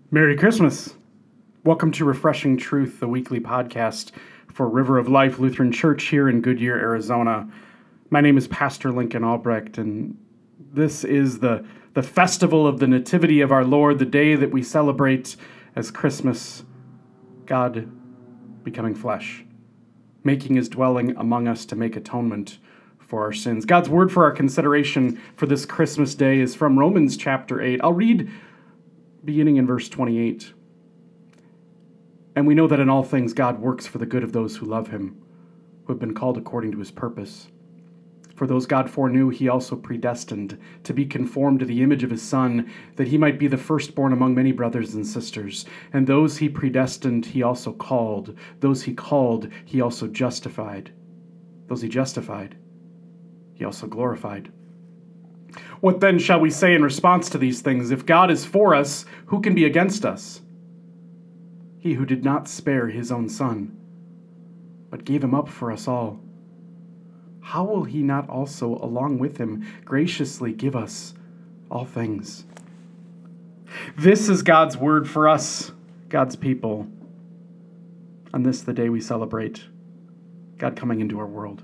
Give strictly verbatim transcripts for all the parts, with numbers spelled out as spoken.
Merry Christmas. Welcome to Refreshing Truth, the weekly podcast for River of Life Lutheran Church here in Goodyear, Arizona. My name is Pastor Lincoln Albrecht, and this is the, the festival of the Nativity of our Lord, the day that we celebrate as Christmas, God becoming flesh, making his dwelling among us to make atonement for our sins. God's word for our consideration for this Christmas day is from Romans chapter eight. I'll read beginning in verse twenty-eight. And we know that in all things God works for the good of those who love him, who have been called according to his purpose. For those God foreknew, he also predestined to be conformed to the image of his Son, that he might be the firstborn among many brothers and sisters. And those he predestined, he also called. Those he called, he also justified. Those he justified, he also glorified. What then shall we say in response to these things? If God is for us, who can be against us? He who did not spare his own Son, but gave him up for us all, how will he not also, along with him, graciously give us all things? This is God's word for us, God's people. On this, the day we celebrate God coming into our world.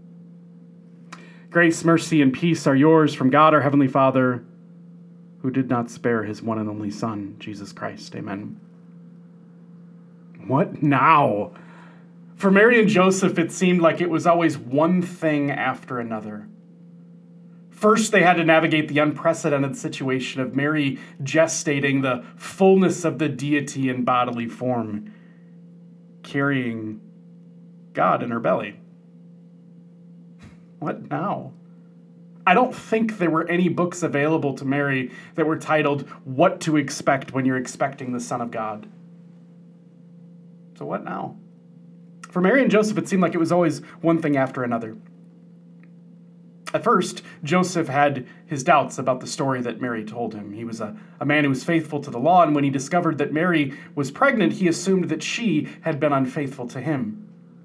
Grace, mercy, and peace are yours from God, our Heavenly Father, who did not spare his one and only Son, Jesus Christ. Amen. What now? For Mary and Joseph, it seemed like it was always one thing after another. First, they had to navigate the unprecedented situation of Mary gestating the fullness of the deity in bodily form, carrying God in her belly. What now? I don't think there were any books available to Mary that were titled, What to Expect When You're Expecting the Son of God. So what now? For Mary and Joseph, it seemed like it was always one thing after another. At first, Joseph had his doubts about the story that Mary told him. He was a, a man who was faithful to the law, and when he discovered that Mary was pregnant, he assumed that she had been unfaithful to him.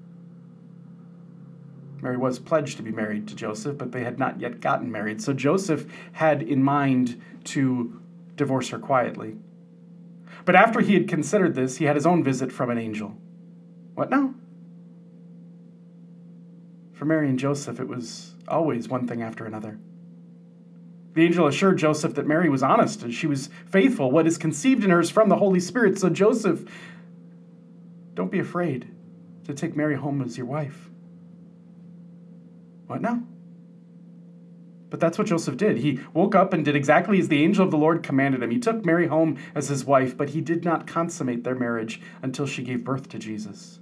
Mary was pledged to be married to Joseph, but they had not yet gotten married. So Joseph had in mind to divorce her quietly. But after he had considered this, he had his own visit from an angel. What now? For Mary and Joseph, it was always one thing after another. The angel assured Joseph that Mary was honest and she was faithful. What is conceived in her is from the Holy Spirit. So Joseph, don't be afraid to take Mary home as your wife. What now? But that's what Joseph did. He woke up and did exactly as the angel of the Lord commanded him. He took Mary home as his wife, but he did not consummate their marriage until she gave birth to Jesus.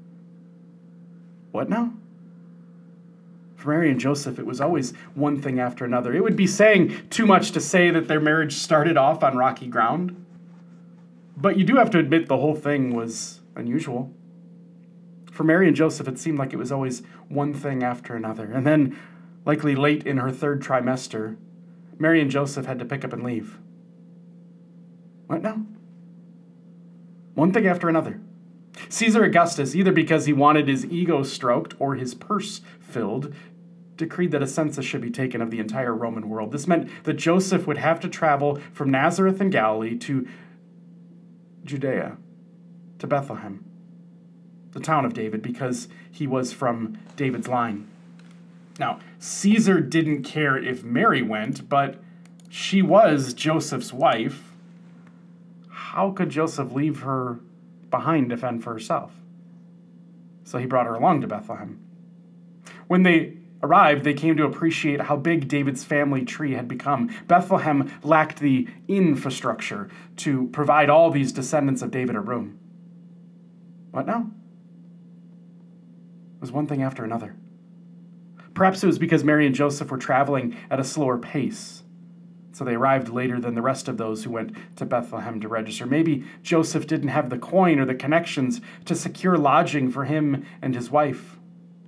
What now? For Mary and Joseph, it was always one thing after another. It would be saying too much to say that their marriage started off on rocky ground. But you do have to admit the whole thing was unusual. For Mary and Joseph, it seemed like it was always one thing after another. And then, likely late in her third trimester, Mary and Joseph had to pick up and leave. What now? One thing after another. Caesar Augustus, either because he wanted his ego stroked or his purse filled, decreed that a census should be taken of the entire Roman world. This meant that Joseph would have to travel from Nazareth in Galilee to Judea, to Bethlehem, the town of David, because he was from David's line. Now, Caesar didn't care if Mary went, but she was Joseph's wife. How could Joseph leave her behind to fend for herself? So he brought her along to Bethlehem. When they arrived, they came to appreciate how big David's family tree had become. Bethlehem lacked the infrastructure to provide all these descendants of David a room. What now? It was one thing after another. Perhaps it was because Mary and Joseph were traveling at a slower pace, so they arrived later than the rest of those who went to Bethlehem to register. Maybe Joseph didn't have the coin or the connections to secure lodging for him and his wife.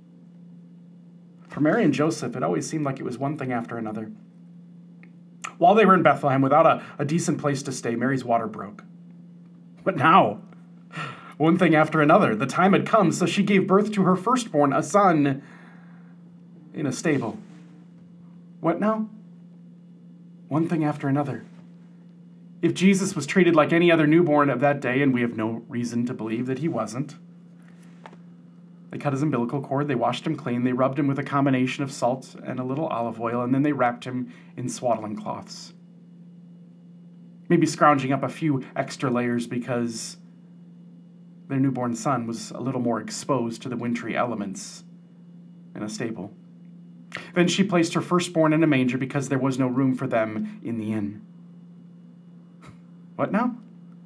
For Mary and Joseph, it always seemed like it was one thing after another. While they were in Bethlehem without a, a decent place to stay, Mary's water broke. But now, one thing after another, the time had come, so she gave birth to her firstborn, a son, in a stable. What now? One thing after another. If Jesus was treated like any other newborn of that day, and we have no reason to believe that he wasn't, they cut his umbilical cord, they washed him clean, they rubbed him with a combination of salt and a little olive oil, and then they wrapped him in swaddling cloths. Maybe scrounging up a few extra layers because their newborn son was a little more exposed to the wintry elements in a stable. Then she placed her firstborn in a manger because there was no room for them in the inn. What now?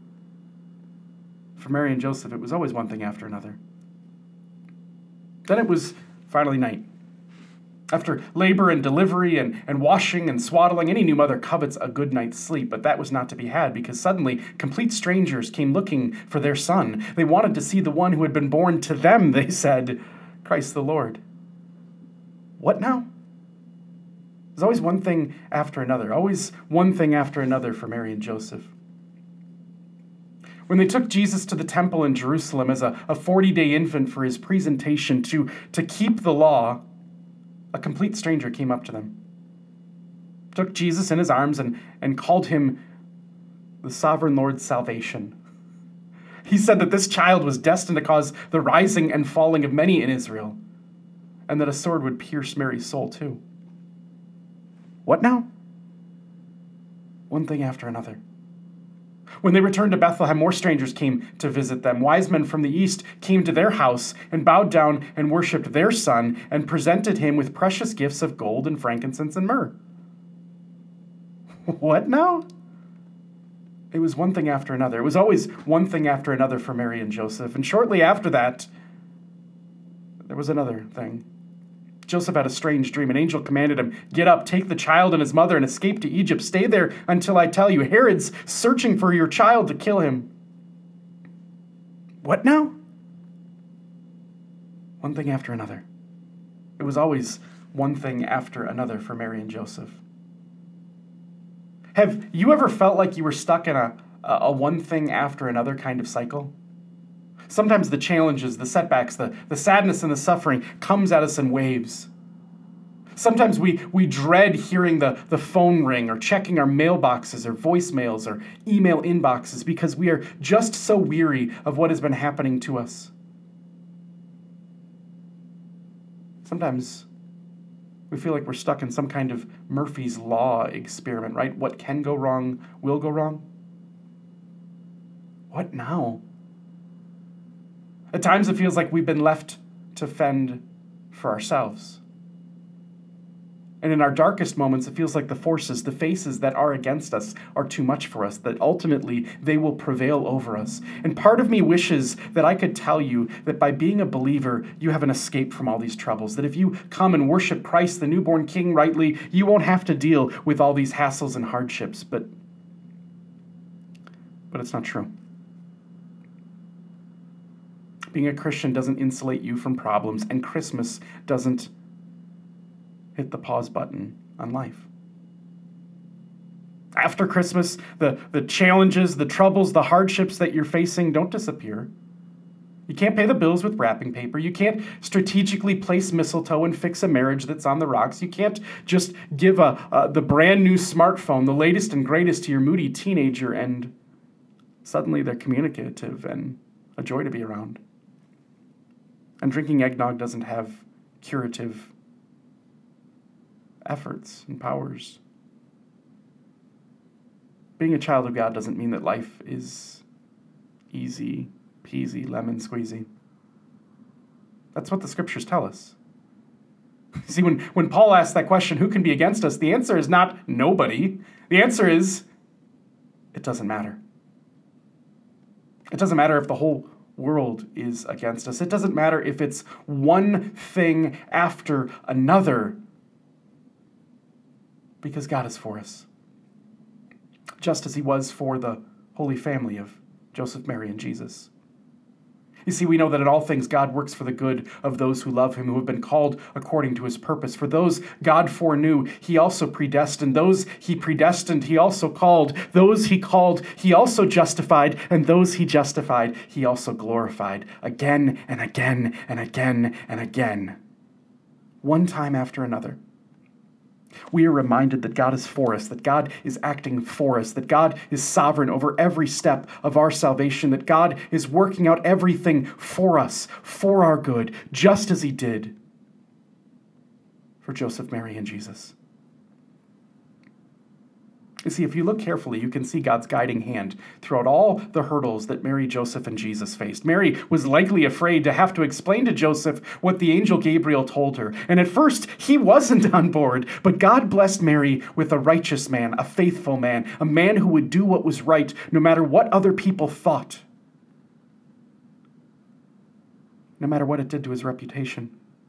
For Mary and Joseph, it was always one thing after another. Then it was finally night. After labor and delivery and, and washing and swaddling, any new mother covets a good night's sleep, but that was not to be had because suddenly complete strangers came looking for their son. They wanted to see the one who had been born to them, they said, Christ the Lord. What now? There's always one thing after another, always one thing after another for Mary and Joseph. When they took Jesus to the temple in Jerusalem as a, a forty-day infant for his presentation to, to keep the law, a complete stranger came up to them, took Jesus in his arms and, and called him the sovereign Lord's salvation. He said that this child was destined to cause the rising and falling of many in Israel, and that a sword would pierce Mary's soul too. What now? One thing after another. When they returned to Bethlehem, more strangers came to visit them. Wise men from the east came to their house and bowed down and worshipped their son and presented him with precious gifts of gold and frankincense and myrrh. What now? It was one thing after another. It was always one thing after another for Mary and Joseph. And shortly after that, there was another thing. Joseph had a strange dream. An angel commanded him, get up, take the child and his mother and escape to Egypt. Stay there until I tell you. Herod's searching for your child to kill him. What now? One thing after another. It was always one thing after another for Mary and Joseph. Have you ever felt like you were stuck in a, a one thing after another kind of cycle? Sometimes the challenges, the setbacks, the, the sadness and the suffering comes at us in waves. Sometimes we, we dread hearing the, the phone ring or checking our mailboxes or voicemails or email inboxes because we are just so weary of what has been happening to us. Sometimes we feel like we're stuck in some kind of Murphy's Law experiment, right? What can go wrong will go wrong. What now? At times it feels like we've been left to fend for ourselves. And in our darkest moments, it feels like the forces, the faces that are against us are too much for us, that ultimately they will prevail over us. And part of me wishes that I could tell you that by being a believer, you have an escape from all these troubles, that if you come and worship Christ, the newborn King, rightly, you won't have to deal with all these hassles and hardships. But, but it's not true. Being a Christian doesn't insulate you from problems, and Christmas doesn't hit the pause button on life. After Christmas, the, the challenges, the troubles, the hardships that you're facing don't disappear. You can't pay the bills with wrapping paper. You can't strategically place mistletoe and fix a marriage that's on the rocks. You can't just give a, a the brand new smartphone, the latest and greatest, to your moody teenager, and suddenly they're communicative and a joy to be around. And drinking eggnog doesn't have curative efforts and powers. Being a child of God doesn't mean that life is easy peasy, lemon squeezy. That's what the scriptures tell us. See, when, when Paul asks that question, who can be against us? The answer is not nobody. The answer is, it doesn't matter. It doesn't matter if the whole world is against us. It doesn't matter if it's one thing after another, because God is for us, just as he was for the Holy Family of Joseph, Mary, and Jesus. You see, we know that in all things God works for the good of those who love him, who have been called according to his purpose. For those God foreknew, he also predestined. Those he predestined, he also called. Those he called, he also justified. And those he justified, he also glorified. Again and again and again and again. One time after another. We are reminded that God is for us, that God is acting for us, that God is sovereign over every step of our salvation, that God is working out everything for us, for our good, just as he did for Joseph, Mary, and Jesus. You see, if you look carefully, you can see God's guiding hand throughout all the hurdles that Mary, Joseph, and Jesus faced. Mary was likely afraid to have to explain to Joseph what the angel Gabriel told her. And at first, he wasn't on board. But God blessed Mary with a righteous man, a faithful man, a man who would do what was right, no matter what other people thought, no matter what it did to his reputation.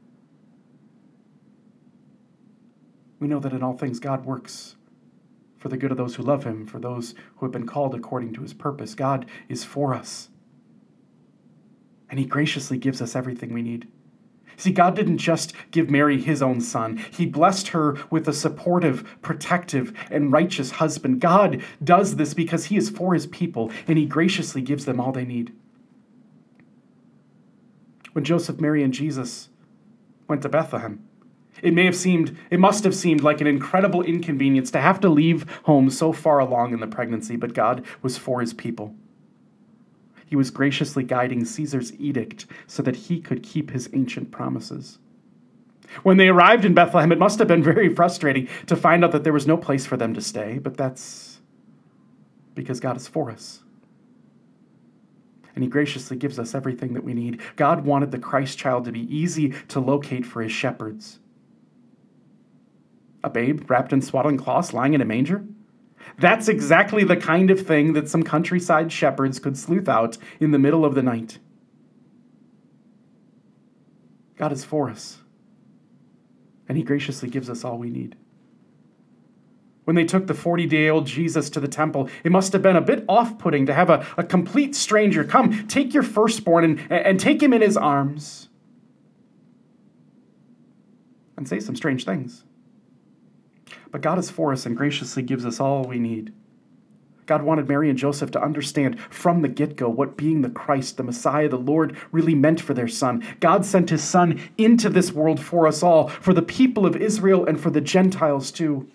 We know that in all things, God works for the good of those who love him, for those who have been called according to his purpose. God is for us. And he graciously gives us everything we need. See, God didn't just give Mary his own son. He blessed her with a supportive, protective, and righteous husband. God does this because he is for his people, and he graciously gives them all they need. When Joseph, Mary, and Jesus went to Bethlehem, It may have seemed, it must have seemed like an incredible inconvenience to have to leave home so far along in the pregnancy, but God was for his people. He was graciously guiding Caesar's edict so that he could keep his ancient promises. When they arrived in Bethlehem, it must have been very frustrating to find out that there was no place for them to stay, but that's because God is for us. And he graciously gives us everything that we need. God wanted the Christ child to be easy to locate for his shepherds. A babe wrapped in swaddling cloths lying in a manger? That's exactly the kind of thing that some countryside shepherds could sleuth out in the middle of the night. God is for us, and he graciously gives us all we need. When they took the forty-day-old Jesus to the temple, it must have been a bit off-putting to have a, a complete stranger come, take your firstborn and, and take him in his arms and say some strange things. But God is for us and graciously gives us all we need. God wanted Mary and Joseph to understand from the get-go what being the Christ, the Messiah, the Lord, really meant for their son. God sent his son into this world for us all, for the people of Israel and for the Gentiles too.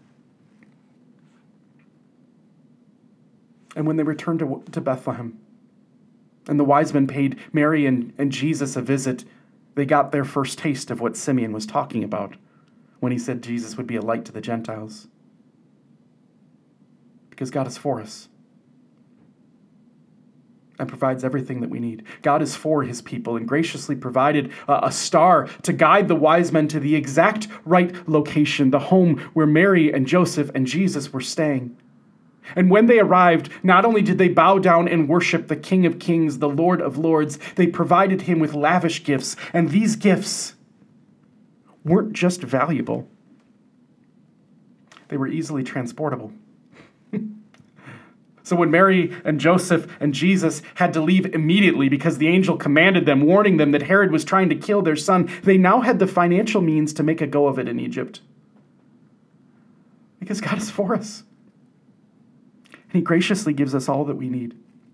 And when they returned to, to Bethlehem, and the wise men paid Mary and, and Jesus a visit, they got their first taste of what Simeon was talking about when he said Jesus would be a light to the Gentiles. Because God is for us and provides everything that we need. God is for his people and graciously provided a, a star to guide the wise men to the exact right location, the home where Mary and Joseph and Jesus were staying. And when they arrived, not only did they bow down and worship the King of Kings, the Lord of Lords, they provided him with lavish gifts. And these gifts weren't just valuable. They were easily transportable. So when Mary and Joseph and Jesus had to leave immediately because the angel commanded them, warning them that Herod was trying to kill their son, they now had the financial means to make a go of it in Egypt. Because God is for us. And he graciously gives us all that we need.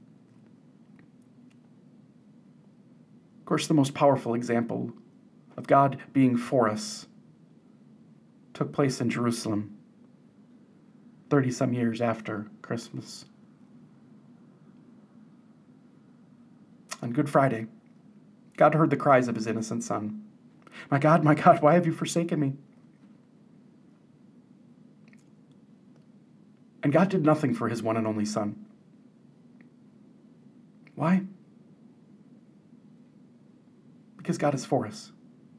Of course, the most powerful example of God being for us took place in Jerusalem thirty-some years after Christmas. On Good Friday, God heard the cries of his innocent son. My God, my God, why have you forsaken me? And God did nothing for his one and only son. Why? Because God is for us.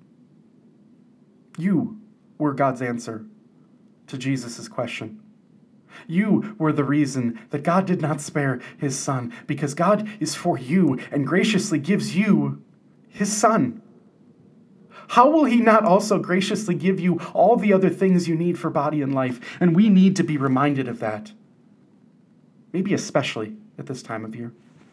You were God's answer to Jesus' question. You were the reason that God did not spare his son, because God is for you and graciously gives you his son. How will he not also graciously give you all the other things you need for body and life? And we need to be reminded of that, maybe especially at this time of year.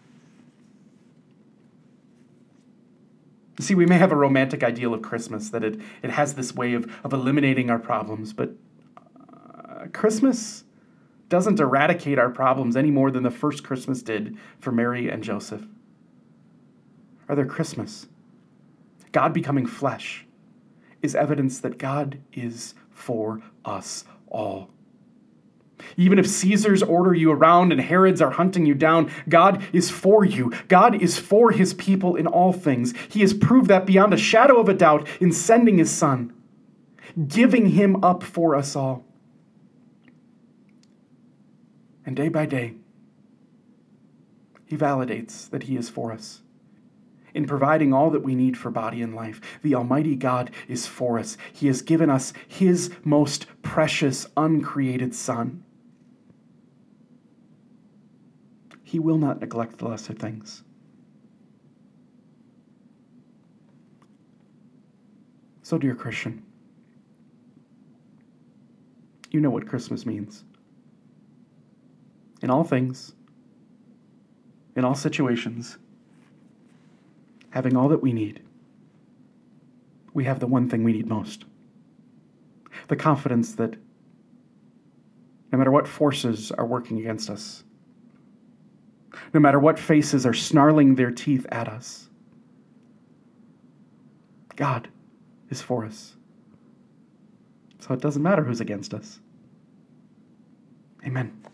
You see, we may have a romantic ideal of Christmas, that it, it has this way of, of eliminating our problems, but uh, Christmas doesn't eradicate our problems any more than the first Christmas did for Mary and Joseph. Rather, Christmas, God becoming flesh, is evidence that God is for us all. Even if Caesars order you around and Herods are hunting you down, God is for you. God is for his people in all things. He has proved that beyond a shadow of a doubt in sending his Son, giving him up for us all. And day by day, he validates that he is for us. In providing all that we need for body and life, the Almighty God is for us. He has given us his most precious, uncreated Son. He will not neglect the lesser things. So, dear Christian, you know what Christmas means. In all things, in all situations, having all that we need, we have the one thing we need most. The confidence that no matter what forces are working against us, no matter what faces are snarling their teeth at us, God is for us. So it doesn't matter who's against us. Amen.